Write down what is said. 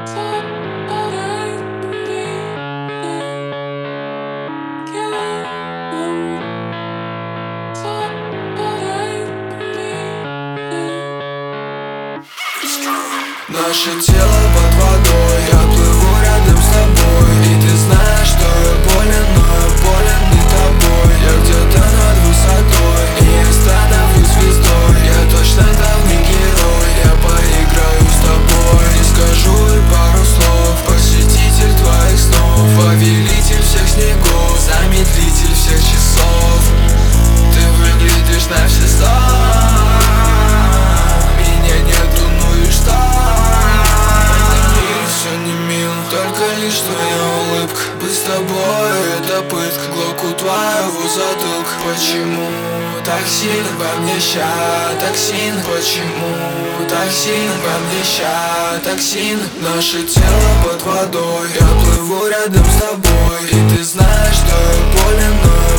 Наше тело под водой, я плыву рядом с тобой. И ты знаешь, что я болен, но я болен не тобой. Я где-то над высотой, и я становлюсь звездой. Я точно там не герой, я поиграю с тобой. Не скажу и пару слов, посетитель твоих снов, повелитель всех снегов, замедлитель всех часов. Ты выглядишь на все сто, меня нету, ну и что? Все не мило, только лишь твоя улыбка. Быть с тобой это пытка, глок у твоего затылка. Почему так сильно во мне ща, токсин? Почему так сильно во мне ща, токсин? Наше тело под водой, я плыву рядом с тобой. И ты знаешь, что я болен, но